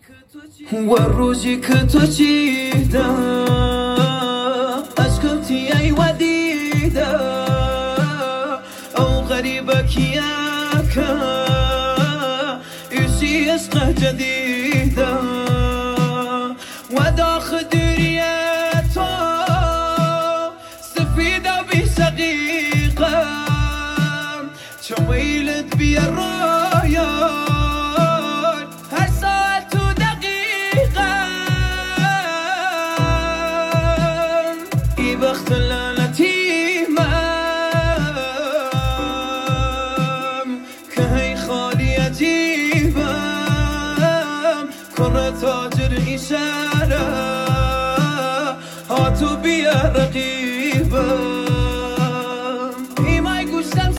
والروزي كنت جيدا أسكنتي أي وديدا أو غريبك ياك يسي أسقى جديدا وداخل درياته سفيدة بسقيقة شويلت بي الرايات بخت اليتيمم كهي خالي يتيمم كرة تاجر إشارة هاتوا بيا رقيبة